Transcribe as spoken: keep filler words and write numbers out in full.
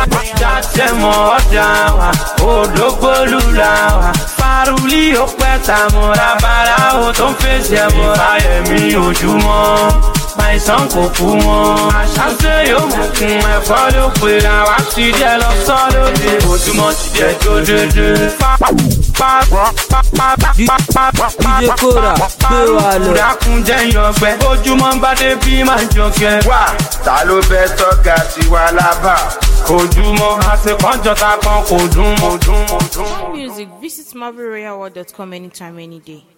jáde mọ́ ọ̀dà wa òdògbólúra wa faruli ó pẹ́ tàmúra bàrà ó tó ń fèsì ẹ̀bùrà ẹ̀mí ojúmọ́ àìsàn kò kú wọn àṣàṣe yóò mú kun ẹ̀fọ́ ló pe àwa ti díẹ̀ lọ sọ́dọ̀dẹ̀ ojúmọ́ ti díẹ̀ tó dédé. D J Kora gbé wa lọ. Dákun jẹ́ ìyọ̀gbẹ́ ojúmọ́ bá dé bí máa jọkẹ́. wá ta ló fẹ́ tọ́ka tiwa lábà. ojúmọ́ àṣekọ́jọ́ta kan kò dùn mọ́ dùn mọ́ dùn. Music, visit marvel royal world dot com anytime, any day.